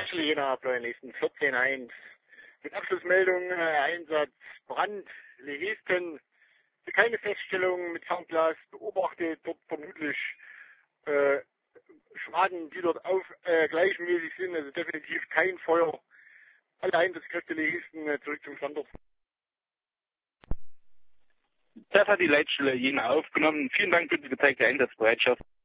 Taschel Jena, Pleunlisten 14.1. Mit Abschlussmeldung Einsatz Brand, Lehesten. Keine Feststellung mit Fernglas beobachtet, dort vermutlich Schwaden, die dort gleichmäßig sind, also definitiv kein Feuer. Alle Einsatzkräfte Lehesten zurück zum Standort. Das hat die Leitstelle Jena aufgenommen. Vielen Dank für die gezeigte Einsatzbereitschaft.